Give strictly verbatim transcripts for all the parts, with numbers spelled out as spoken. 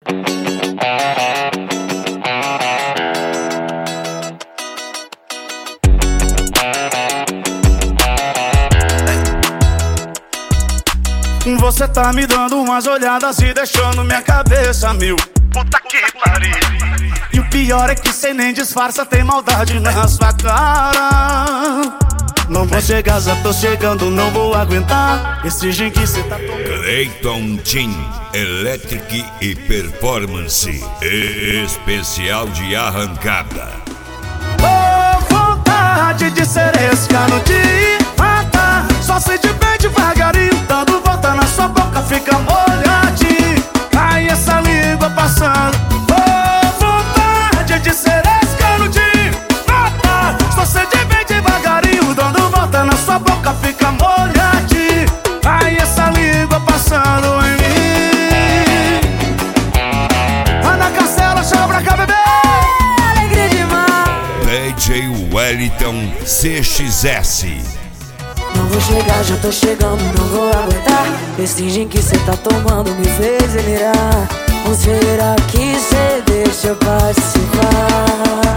Você tá me dando umas olhadas e deixando minha cabeça mil. Puta que pariu. E o pior é que cê nem disfarça, tem maldade na sua cara. Não vou chegar, já tô chegando, não vou aguentar esse gin que cê tá tomando. Clayton Gin Electric e Performance especial de arrancada. Oh, vontade de ser esse cano de matar. Só sei de bem devagarinho, dando volta na sua boca, fica molhadinho. Cai essa língua passando. Oh, vontade de ser esse cano de matar. Só sei de bem devagarinho, dando volta na sua boca, fica molhadinho. Cai essa língua passando em mim. Ana Castela, chama pra cá, bebê. Alegria demais. D J Wellington C X S. Não vou chegar, já tô chegando, não vou aguentar. Esse gin que cê tá tomando me fez delirar. Ou será que cê deixa eu participar?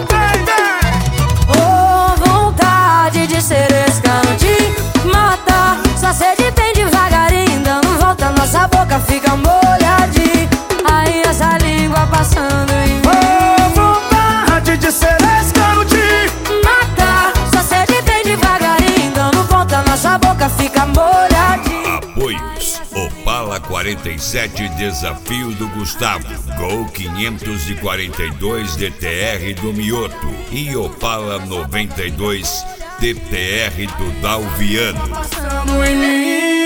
Oh, vontade de ser esse cano de matar. Só sede bem devagarinho, dando volta, nossa boca fica molhadinha. Aí essa língua passando em mim. Oh, vontade de ser esse cano de matar. Só sede bem devagarinho, dando volta, nossa boca fica molhadinha. Apoios: Opala quarenta e sete Desafio do Gustavo, Gol quinhentos e quarenta e dois D T R do Mioto e Opala noventa e dois D T R do Dalviano. passando em mim.